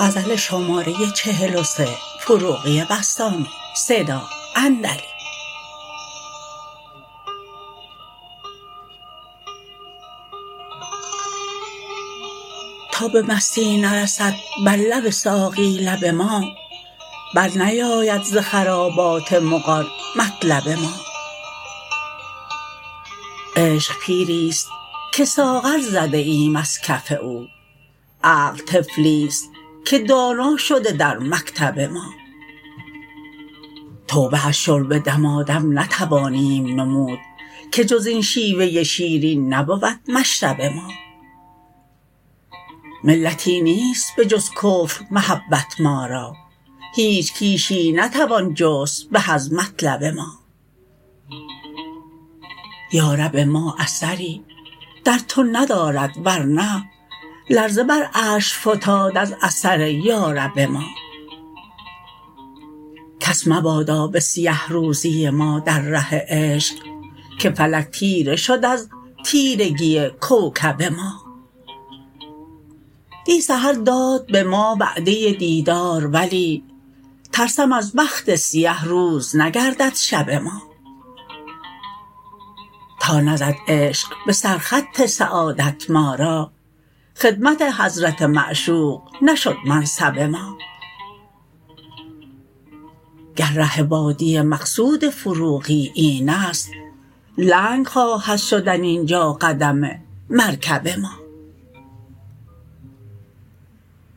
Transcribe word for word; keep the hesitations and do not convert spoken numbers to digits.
غزل شماره چهل و سه فروغی بسطامی صدا اندلی. تا به مستی نرسد بر لب ساقی لب ما، بر نیاید ز خرابات مغان مطلب ما. عشق پیریست که ساغر زده ایم از کف او، عقل طفلیست که دانا شده در مکتب ما. توبه از شرب دمادم نتوانیم نمود، که جز این شیوه شیرین نبود مشرب ما. ملتی نیست به جز کفر محبت ما را، هیچ کیشی نتوان جست به از مطلب ما. یارب ما اثری در تو ندارد، ورنه لرزه بر عرش فتاد از اثر یارب ما. کس مبادا به سیه روزی ما در ره عشق، که فلک تیره شد از تیرگی کوکب ما. دی سحر داد به ما وعده دیدار، ولی ترسم از بخت سیه روز نگردد شب ما. تا نزد عشق به سر خط سعادت ما را، خدمت حضرت معشوق نشد منصب ما. گر ره وادی مقصود فروغی این است، لنگ خواهد شدن اینجا قدم مرکب ما.